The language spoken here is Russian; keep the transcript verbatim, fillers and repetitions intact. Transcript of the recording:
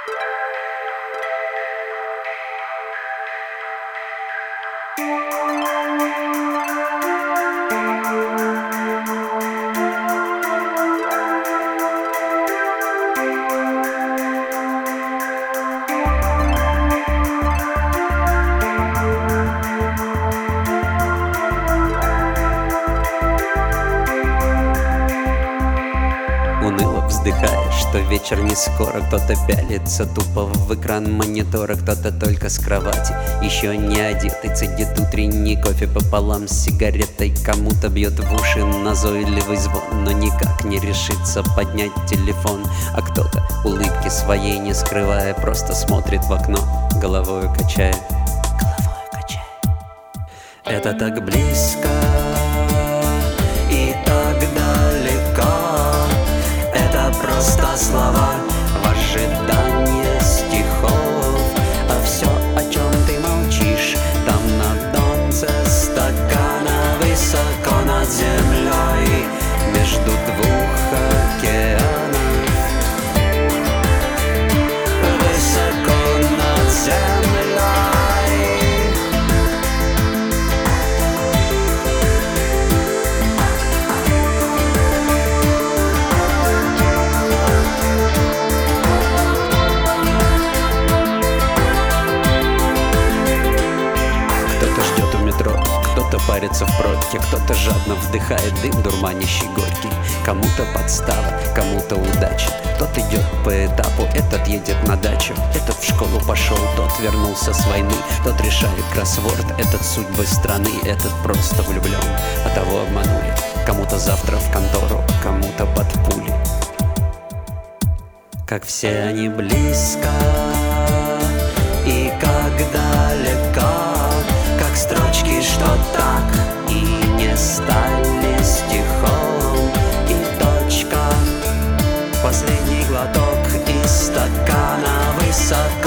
Уныло вздыхаешь, что вечер не скоро. Кто-то пялится тупо в экран монитора, кто-то только с кровати, еще не одетый, цедит утренний кофе пополам с сигаретой. Кому-то бьет в уши назойливый звон, но никак не решится поднять телефон. А кто-то, улыбки своей не скрывая, просто смотрит в окно, головою качая, головою качая. Это так близко и так далеко. Это просто слова в ожидании стихов. А все, о чем ты молчишь, там на донце стакана, высоко над землей, между двух океанов. Высоко над землей. Кто-то парится в пробке, кто-то жадно вдыхает дым, дурманящий горький. Кому-то подстава, кому-то удача. Тот идет по этапу, этот едет на дачу. Этот в школу пошел, тот вернулся с войны. Тот решает кроссворд, этот судьбы страны. Этот просто влюблен, а того обманули. Кому-то завтра в контору, кому-то под пули. Как все они близко и как далеко, как строчки, что так и не стали стихом. И точка, последний глоток из стакана, высоко